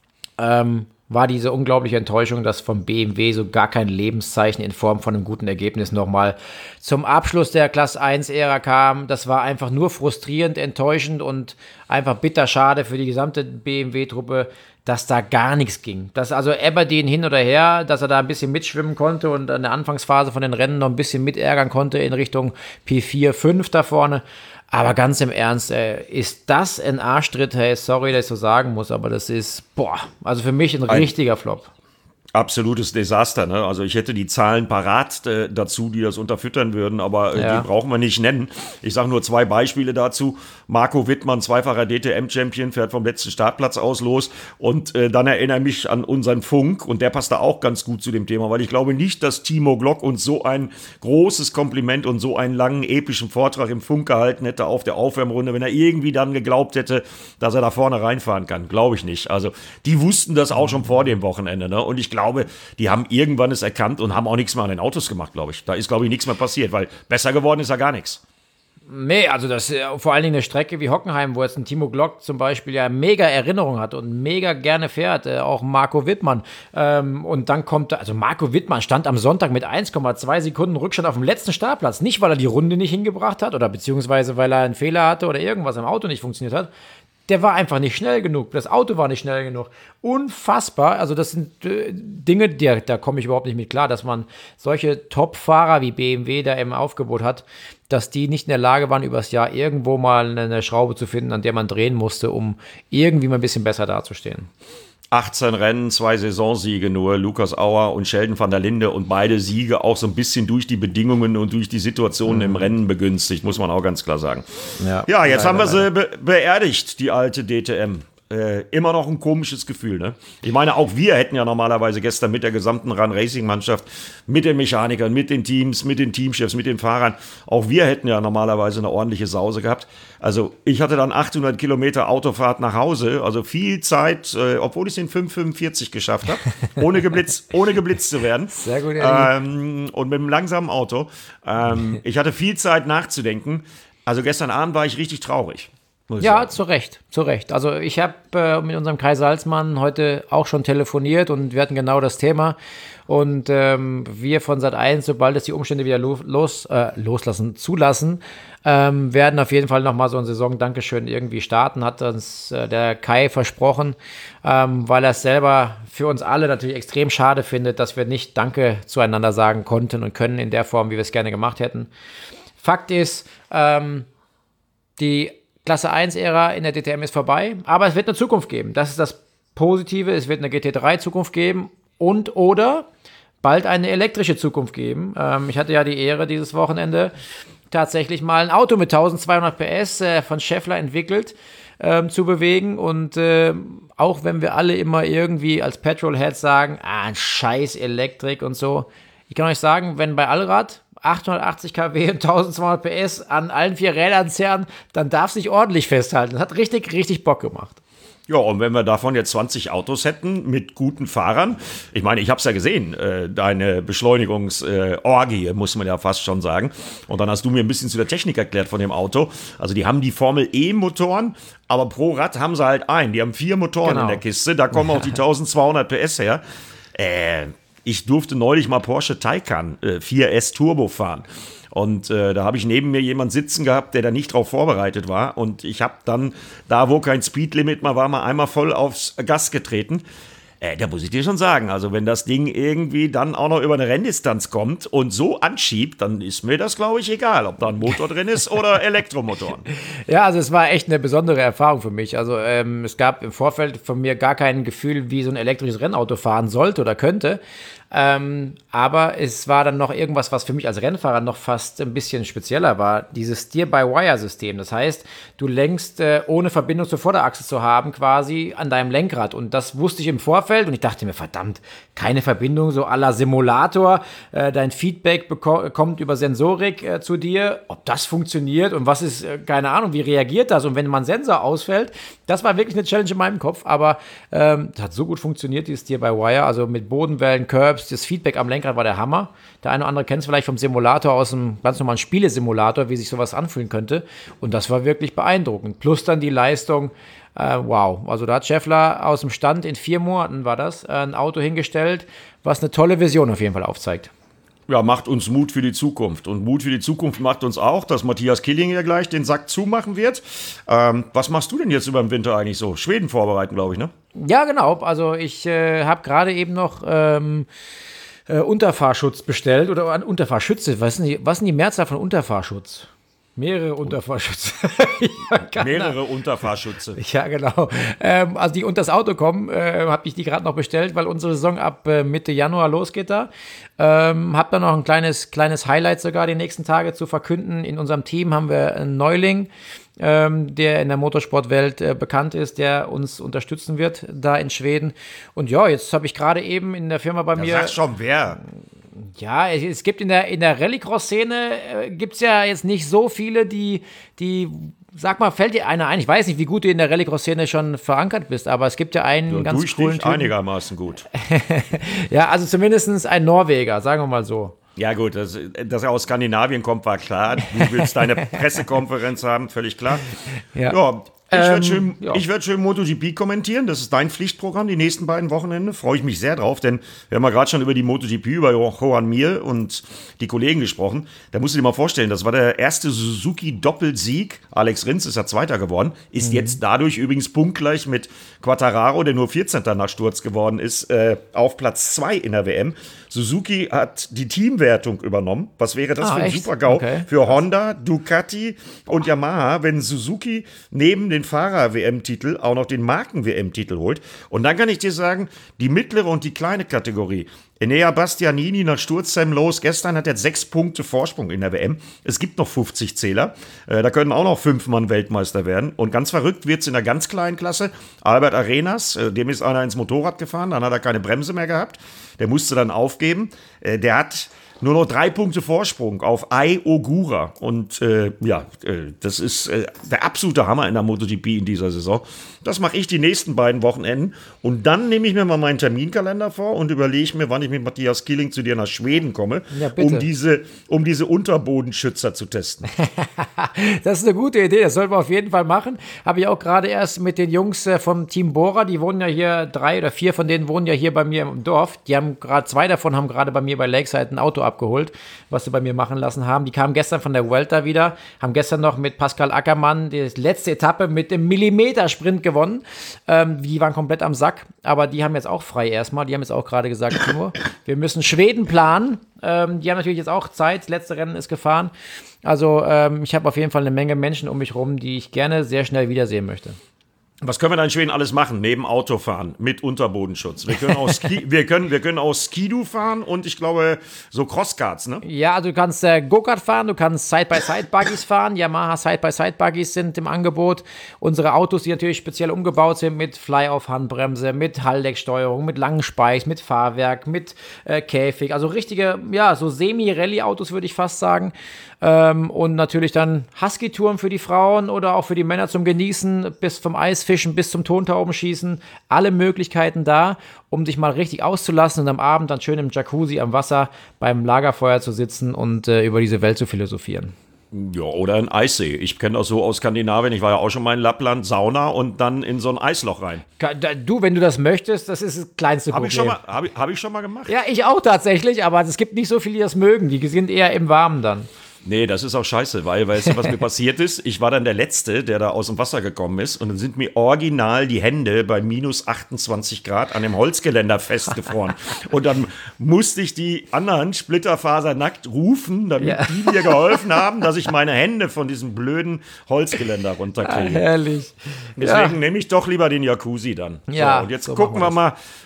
War diese unglaubliche Enttäuschung, dass vom BMW so gar kein Lebenszeichen in Form von einem guten Ergebnis nochmal zum Abschluss der Klasse 1-Ära kam. Das war einfach nur frustrierend, enttäuschend und einfach bitter schade für die gesamte BMW-Truppe, dass da gar nichts ging. Dass also Aberdeen hin oder her, dass er da ein bisschen mitschwimmen konnte und in der Anfangsphase von den Rennen noch ein bisschen mitärgern konnte in Richtung P4, 5 da vorne. Aber ganz im Ernst, ist das ein Arschtritt? Hey, sorry, dass ich so sagen muss, aber das ist, also für mich ein richtiger Flop. Absolutes Desaster, ne? Also ich hätte die Zahlen parat dazu, die das unterfüttern würden, aber die brauchen wir nicht nennen. Ich sage nur 2 Beispiele dazu. Marco Wittmann, zweifacher DTM-Champion, fährt vom letzten Startplatz aus los und dann erinnere ich mich an unseren Funk und der passt da auch ganz gut zu dem Thema, weil ich glaube nicht, dass Timo Glock uns so ein großes Kompliment und so einen langen, epischen Vortrag im Funk gehalten hätte auf der Aufwärmrunde, wenn er irgendwie dann geglaubt hätte, dass er da vorne reinfahren kann. Glaube ich nicht. Also die wussten das auch schon vor dem Wochenende, ne? Und ich glaube, die haben irgendwann es erkannt und haben auch nichts mehr an den Autos gemacht, glaube ich. Da ist, glaube ich, nichts mehr passiert, weil besser geworden ist ja gar nichts. Nee, also das vor allen Dingen eine Strecke wie Hockenheim, wo jetzt ein Timo Glock zum Beispiel ja mega Erinnerung hat und mega gerne fährt, auch Marco Wittmann. Und dann kommt, also Marco Wittmann stand am Sonntag mit 1,2 Sekunden Rückstand auf dem letzten Startplatz. Nicht, weil er die Runde nicht hingebracht hat oder beziehungsweise weil er einen Fehler hatte oder irgendwas am Auto nicht funktioniert hat. Der war einfach nicht schnell genug. Das Auto war nicht schnell genug. Unfassbar. Also das sind Dinge, da komme ich überhaupt nicht mit klar, dass man solche Top-Fahrer wie BMW da im Aufgebot hat, dass die nicht in der Lage waren, übers Jahr irgendwo mal eine Schraube zu finden, an der man drehen musste, um irgendwie mal ein bisschen besser dazustehen. 18 Rennen, 2 Saisonsiege nur, Lukas Auer und Sheldon van der Linde und beide Siege auch so ein bisschen durch die Bedingungen und durch die Situationen im Rennen begünstigt, muss man auch ganz klar sagen. Ja, jetzt haben wir sie beerdigt, die alte DTM. Immer noch ein komisches Gefühl, ne? Ich meine, auch wir hätten ja normalerweise gestern mit der gesamten Run-Racing-Mannschaft, mit den Mechanikern, mit den Teams, mit den Teamchefs, mit den Fahrern, auch wir hätten ja normalerweise eine ordentliche Sause gehabt. Also ich hatte dann 800 Kilometer Autofahrt nach Hause, also viel Zeit, obwohl ich es in 5,45 geschafft habe, ohne geblitzt zu werden. Sehr gut, Eddie. Und mit einem langsamen Auto. Ich hatte viel Zeit nachzudenken. Also gestern Abend war ich richtig traurig. Ja, zu Recht. Also ich habe mit unserem Kai Salzmann heute auch schon telefoniert und wir hatten genau das Thema. Und wir von Sat.1, sobald es die Umstände wieder zulassen, werden auf jeden Fall nochmal so ein Saison-Dankeschön irgendwie starten, hat uns der Kai versprochen, weil er es selber für uns alle natürlich extrem schade findet, dass wir nicht Danke zueinander sagen konnten und können in der Form, wie wir es gerne gemacht hätten. Fakt ist, die Klasse 1-Ära in der DTM ist vorbei, aber es wird eine Zukunft geben. Das ist das Positive. Es wird eine GT3-Zukunft geben und oder bald eine elektrische Zukunft geben. Ich hatte ja die Ehre, dieses Wochenende tatsächlich mal ein Auto mit 1200 PS von Schaeffler entwickelt zu bewegen. Und auch wenn wir alle immer irgendwie als Petrolheads sagen, ein scheiß Elektrik und so. Ich kann euch sagen, wenn bei Allrad 880 kW und 1200 PS an allen 4 Rädern zerren, dann darf sich ordentlich festhalten. Das hat richtig, richtig Bock gemacht. Ja, und wenn wir davon jetzt 20 Autos hätten mit guten Fahrern, ich meine, ich habe es ja gesehen, deine Beschleunigungsorgie, muss man ja fast schon sagen. Und dann hast du mir ein bisschen zu der Technik erklärt von dem Auto. Also die haben die Formel-E-Motoren, aber pro Rad haben sie halt einen. Die haben 4 Motoren in der Kiste, da kommen auch die 1200 PS her. Ich durfte neulich mal Porsche Taycan 4S Turbo fahren. Und da habe ich neben mir jemanden sitzen gehabt, der da nicht drauf vorbereitet war. Und ich habe dann, da wo kein Speedlimit mehr war, mal einmal voll aufs Gas getreten. Da muss ich dir schon sagen, also wenn das Ding irgendwie dann auch noch über eine Renndistanz kommt und so anschiebt, dann ist mir das, glaube ich, egal, ob da ein Motor drin ist oder Elektromotoren. Ja, also es war echt eine besondere Erfahrung für mich. Also es gab im Vorfeld von mir gar kein Gefühl, wie so ein elektrisches Rennauto fahren sollte oder könnte. Aber es war dann noch irgendwas, was für mich als Rennfahrer noch fast ein bisschen spezieller war, dieses Steer-by-Wire-System. Das heißt, du lenkst ohne Verbindung zur Vorderachse zu haben, quasi an deinem Lenkrad. Und das wusste ich im Vorfeld und ich dachte mir, verdammt, keine Verbindung, so à la Simulator. Dein Feedback kommt über Sensorik zu dir, ob das funktioniert und was ist, keine Ahnung, wie reagiert das? Und wenn mal ein Sensor ausfällt, das war wirklich eine Challenge in meinem Kopf, aber das hat so gut funktioniert, dieses Steer-by-Wire, also mit Bodenwellen, Curbs, das Feedback am Lenkrad war der Hammer. Der eine oder andere kennt es vielleicht vom Simulator aus einem ganz normalen Spielesimulator, wie sich sowas anfühlen könnte. Und das war wirklich beeindruckend. Plus dann die Leistung, wow. Also da hat Scheffler aus dem Stand in 4 Monaten war das, ein Auto hingestellt, was eine tolle Vision auf jeden Fall aufzeigt. Ja, macht uns Mut für die Zukunft. Und Mut für die Zukunft macht uns auch, dass Matthias Killing ja gleich den Sack zumachen wird. Was machst du denn jetzt über den Winter eigentlich so? Schweden vorbereiten, glaube ich, ne? Ja, genau. Also ich habe gerade eben noch Unterfahrschutz bestellt oder an Unterfahrschütze. Was ist denn die Mehrzahl von Unterfahrschutz? Mehrere Unterfahrschütze. Mehrere Unterfahrschütze. Ja, genau. Also die unter das Auto kommen, habe ich die gerade noch bestellt, weil unsere Saison ab Mitte Januar losgeht da. Habe da noch ein kleines Highlight sogar die nächsten Tage zu verkünden. In unserem Team haben wir einen Neuling, der in der Motorsportwelt bekannt ist, der uns unterstützen wird da in Schweden. Und ja, jetzt habe ich gerade eben in der Firma bei mir... Sag schon, wer? Ja, es gibt in der Rallycross-Szene gibt's ja jetzt nicht so viele, die, sag mal, fällt dir einer ein? Ich weiß nicht, wie gut du in der Rallycross-Szene schon verankert bist, aber es gibt ja einen ganz coolen Typen. Einigermaßen gut. Ja, also zumindest ein Norweger, sagen wir mal so. Ja gut, dass er aus Skandinavien kommt, war klar. Du willst deine Pressekonferenz haben, völlig klar. Ja. Ich werd schön MotoGP kommentieren. Das ist dein Pflichtprogramm, die nächsten beiden Wochenende. Freue ich mich sehr drauf, denn wir haben ja gerade schon über die MotoGP, über Johan Mir und die Kollegen gesprochen. Da musst du dir mal vorstellen, das war der erste Suzuki-Doppelsieg. Alex Rins ist ja Zweiter geworden, ist jetzt dadurch übrigens punktgleich mit Quartararo, der nur 14. nach Sturz geworden ist, auf Platz 2 in der WM. Suzuki hat die Teamwertung übernommen. Was wäre das für ein Super-GAU für Honda, Ducati und Yamaha, wenn Suzuki neben den Fahrer-WM-Titel auch noch den Marken-WM-Titel holt? Und dann kann ich dir sagen, die mittlere und die kleine Kategorie. Enea Bastianini nach Sturzheim los. Gestern hat er 6 Punkte Vorsprung in der WM. Es gibt noch 50 Zähler. Da können auch noch 5 Mann Weltmeister werden. Und ganz verrückt wird es in der ganz kleinen Klasse. Albert Arenas, dem ist einer ins Motorrad gefahren. Dann hat er keine Bremse mehr gehabt. Der musste dann aufgeben. Der hat nur noch 3 Punkte Vorsprung auf Ai Ogura. Und das ist der absolute Hammer in der MotoGP in dieser Saison. Das mache ich die nächsten beiden Wochenenden. Und dann nehme ich mir mal meinen Terminkalender vor und überlege mir, wann ich mit Matthias Killing zu dir nach Schweden komme, um diese Unterbodenschützer zu testen. Das ist eine gute Idee, das sollten wir auf jeden Fall machen. Habe ich auch gerade erst mit den Jungs vom Team Bora, die wohnen ja hier, 3 oder 4 von denen wohnen ja hier bei mir im Dorf. Die haben gerade 2 davon haben gerade bei mir bei Lakeside ein Auto abgeholt, was sie bei mir machen lassen haben. Die kamen gestern von der Vuelta wieder, haben gestern noch mit Pascal Ackermann die letzte Etappe mit dem Millimeter-Sprint gewonnen. Die waren komplett am Sack, aber die haben jetzt auch frei erstmal. Die haben jetzt auch gerade gesagt, Timo, wir müssen Schweden planen. Die haben natürlich jetzt auch Zeit. Das letzte Rennen ist gefahren. Also ich habe auf jeden Fall eine Menge Menschen um mich rum, die ich gerne sehr schnell wiedersehen möchte. Was können wir da in Schweden alles machen, neben Autofahren mit Unterbodenschutz? Wir können auch Ski-Doo fahren und ich glaube so Crosskarts, ne? Ja, also du kannst Go-Kart fahren, du kannst Side-by-Side-Buggies fahren. Yamaha Side-by-Side-Buggies sind im Angebot. Unsere Autos, die natürlich speziell umgebaut sind mit Fly-Off-Handbremse, mit Halldecksteuerung, mit langen Speichs, mit Fahrwerk, mit Käfig. Also richtige, so Semi-Rallye-Autos würde ich fast sagen. Und natürlich dann Husky-Touren für die Frauen oder auch für die Männer zum Genießen, bis vom Eisfischen bis zum Tontaubenschießen. Alle Möglichkeiten da, um dich mal richtig auszulassen und am Abend dann schön im Jacuzzi am Wasser beim Lagerfeuer zu sitzen und über diese Welt zu philosophieren. Ja, oder ein Eissee. Ich kenne das so aus Skandinavien. Ich war ja auch schon mal in Lappland, Sauna und dann in so ein Eisloch rein. Du, wenn du das möchtest, das ist das kleinste Problem. Hab ich schon mal gemacht. Ja, ich auch tatsächlich, aber es gibt nicht so viele, die das mögen. Die sind eher im Warmen dann. Nee, das ist auch scheiße, weil, weißt du, was mir passiert ist? Ich war dann der Letzte, der da aus dem Wasser gekommen ist und dann sind mir original die Hände bei minus 28 Grad an dem Holzgeländer festgefroren. Und dann musste ich die anderen splitterfasernackt rufen, damit die mir geholfen haben, dass ich meine Hände von diesem blöden Holzgeländer runterkriege. Herrlich. Deswegen nehme ich doch lieber den Jacuzzi dann. Ja, so, und jetzt gucken wir mal,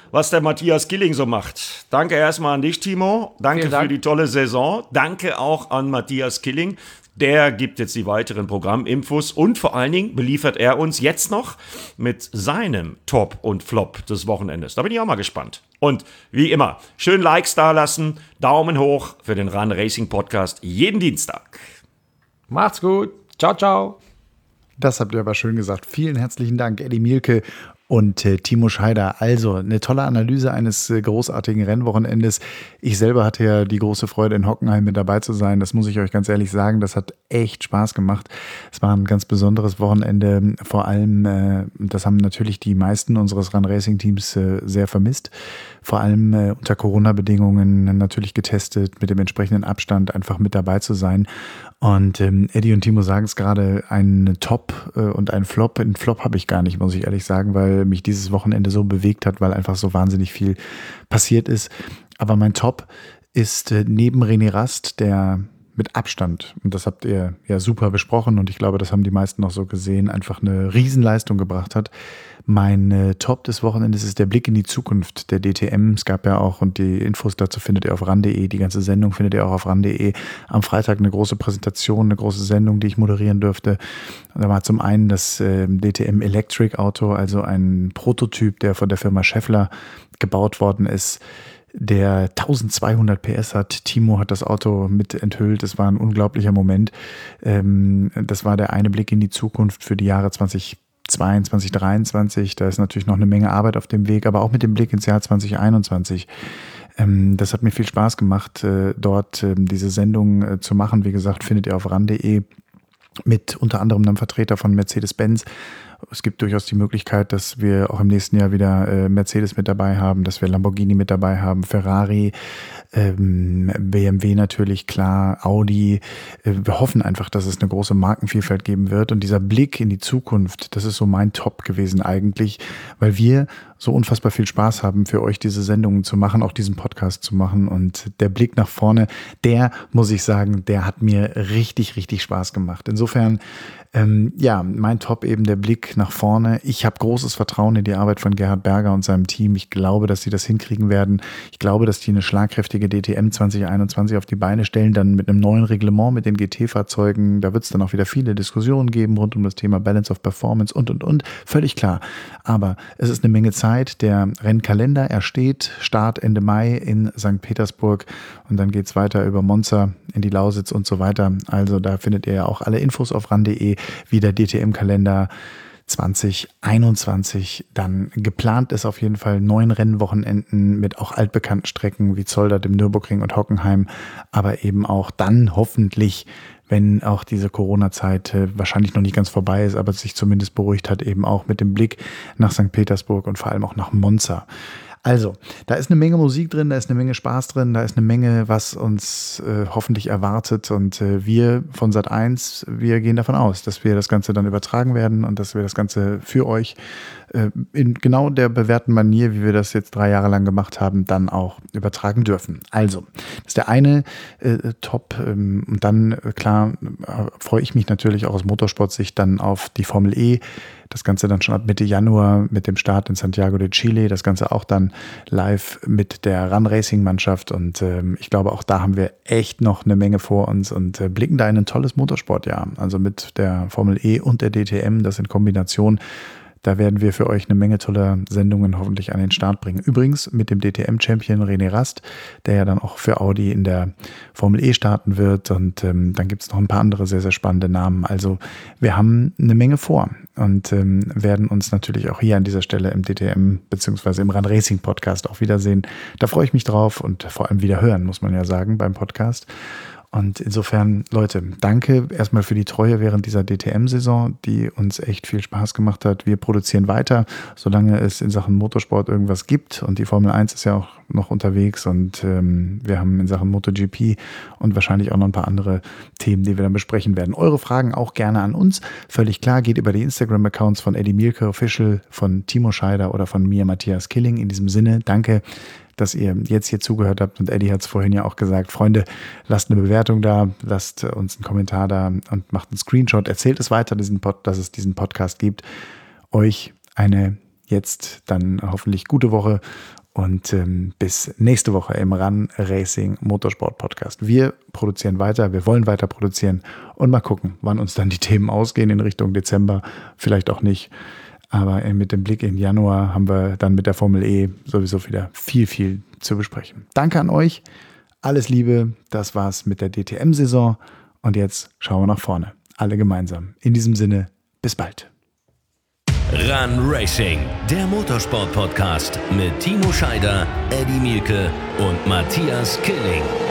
was der Matthias Killing so macht. Danke erstmal an dich, Timo. Danke für die tolle Saison. Danke auch an Matthias Killing. Der gibt jetzt die weiteren Programminfos und vor allen Dingen beliefert er uns jetzt noch mit seinem Top und Flop des Wochenendes. Da bin ich auch mal gespannt. Und wie immer, schön Likes dalassen, Daumen hoch für den Run Racing Podcast jeden Dienstag. Macht's gut. Ciao, ciao. Das habt ihr aber schön gesagt. Vielen herzlichen Dank, Eddie Mielke und Timo Scheider. Also eine tolle Analyse eines großartigen Rennwochenendes. Ich selber hatte ja die große Freude, in Hockenheim mit dabei zu sein. Das muss ich euch ganz ehrlich sagen. Das hat echt Spaß gemacht. Es war ein ganz besonderes Wochenende. Vor allem, das haben natürlich die meisten unseres Run-Racing-Teams sehr vermisst. Vor allem unter Corona-Bedingungen natürlich getestet, mit dem entsprechenden Abstand einfach mit dabei zu sein. Und Eddie und Timo sagen es gerade, ein Top und ein Flop. Einen Flop habe ich gar nicht, muss ich ehrlich sagen, weil mich dieses Wochenende so bewegt hat, weil einfach so wahnsinnig viel passiert ist. Aber mein Top ist neben René Rast, der mit Abstand, und das habt ihr ja super besprochen und ich glaube, das haben die meisten noch so gesehen, einfach eine Riesenleistung gebracht hat. Mein Top des Wochenendes ist der Blick in die Zukunft der DTM. Es gab ja auch, und die Infos dazu findet ihr auf ran.de, die ganze Sendung findet ihr auch auf ran.de. Am Freitag eine große Präsentation, eine große Sendung, die ich moderieren durfte. Da war zum einen das DTM Electric Auto, also ein Prototyp, der von der Firma Schaeffler gebaut worden ist, der 1200 PS hat. Timo hat das Auto mit enthüllt. Es war ein unglaublicher Moment. Das war der eine Blick in die Zukunft für die Jahre 2022, 2023. Da ist natürlich noch eine Menge Arbeit auf dem Weg, aber auch mit dem Blick ins Jahr 2021. Das hat mir viel Spaß gemacht, dort diese Sendung zu machen. Wie gesagt, findet ihr auf ran.de mit unter anderem einem Vertreter von Mercedes-Benz. Es gibt durchaus die Möglichkeit, dass wir auch im nächsten Jahr wieder Mercedes mit dabei haben, dass wir Lamborghini mit dabei haben, Ferrari, BMW natürlich, klar, Audi. Wir hoffen einfach, dass es eine große Markenvielfalt geben wird. Und dieser Blick in die Zukunft, das ist so mein Top gewesen eigentlich, weil wir so unfassbar viel Spaß haben, für euch diese Sendungen zu machen, auch diesen Podcast zu machen. Und der Blick nach vorne, der, muss ich sagen, der hat mir richtig, richtig Spaß gemacht. Insofern, mein Top eben der Blick nach vorne. Ich habe großes Vertrauen in die Arbeit von Gerhard Berger und seinem Team. Ich glaube, dass sie das hinkriegen werden. Ich glaube, dass die eine schlagkräftige DTM 2021 auf die Beine stellen, dann mit einem neuen Reglement, mit den GT-Fahrzeugen. Da wird es dann auch wieder viele Diskussionen geben rund um das Thema Balance of Performance und. Völlig klar. Aber es ist eine Menge Zeit. Der Rennkalender, er steht. Start Ende Mai in St. Petersburg und dann geht es weiter über Monza in die Lausitz und so weiter. Also da findet ihr ja auch alle Infos auf ran.de, wie der DTM-Kalender 2021 dann geplant ist. Auf jeden Fall 9 Rennwochenenden mit auch altbekannten Strecken wie Zolder, dem Nürburgring und Hockenheim, aber eben auch dann hoffentlich, wenn auch diese Corona-Zeit wahrscheinlich noch nicht ganz vorbei ist, aber sich zumindest beruhigt hat, eben auch mit dem Blick nach St. Petersburg und vor allem auch nach Monza. Also, da ist eine Menge Musik drin, da ist eine Menge Spaß drin, da ist eine Menge, was uns hoffentlich erwartet. Und wir von Sat.1, wir gehen davon aus, dass wir das Ganze dann übertragen werden und dass wir das Ganze für euch in genau der bewährten Manier, wie wir das jetzt 3 Jahre lang gemacht haben, dann auch übertragen dürfen. Also, das ist der eine Top. Und dann, klar, freue ich mich natürlich auch aus Motorsportsicht dann auf die Formel E. Das Ganze dann schon ab Mitte Januar mit dem Start in Santiago de Chile. Das Ganze auch dann live mit der Run-Racing-Mannschaft. Und ich glaube, auch da haben wir echt noch eine Menge vor uns und blicken da in ein tolles Motorsportjahr. Also mit der Formel E und der DTM, das in Kombination. Da werden wir für euch eine Menge toller Sendungen hoffentlich an den Start bringen. Übrigens mit dem DTM-Champion René Rast, der ja dann auch für Audi in der Formel E starten wird. Und dann gibt es noch ein paar andere sehr, sehr spannende Namen. Also wir haben eine Menge vor und werden uns natürlich auch hier an dieser Stelle im DTM bzw. im Run Racing Podcast auch wiedersehen. Da freue ich mich drauf und vor allem wieder hören, muss man ja sagen, beim Podcast. Und insofern, Leute, danke erstmal für die Treue während dieser DTM-Saison, die uns echt viel Spaß gemacht hat. Wir produzieren weiter, solange es in Sachen Motorsport irgendwas gibt. Und die Formel 1 ist ja auch noch unterwegs und wir haben in Sachen MotoGP und wahrscheinlich auch noch ein paar andere Themen, die wir dann besprechen werden. Eure Fragen auch gerne an uns. Völlig klar, geht über die Instagram-Accounts von Eddie Mielke Official, von Timo Scheider oder von mir, Matthias Killing. In diesem Sinne, danke, dass ihr jetzt hier zugehört habt. Und Eddie hat es vorhin ja auch gesagt, Freunde, lasst eine Bewertung da, lasst uns einen Kommentar da und macht einen Screenshot. Erzählt es weiter, dass es diesen Podcast gibt. Euch eine jetzt dann hoffentlich gute Woche Und bis nächste Woche im Run Racing Motorsport Podcast. Wir produzieren weiter, wir wollen weiter produzieren und mal gucken, wann uns dann die Themen ausgehen in Richtung Dezember, vielleicht auch nicht. Aber mit dem Blick in Januar haben wir dann mit der Formel E sowieso wieder viel zu besprechen. Danke an euch, alles Liebe, das war's mit der DTM-Saison und jetzt schauen wir nach vorne, alle gemeinsam. In diesem Sinne, bis bald. Run Racing, der Motorsport-Podcast mit Timo Scheider, Eddie Mielke und Matthias Killing.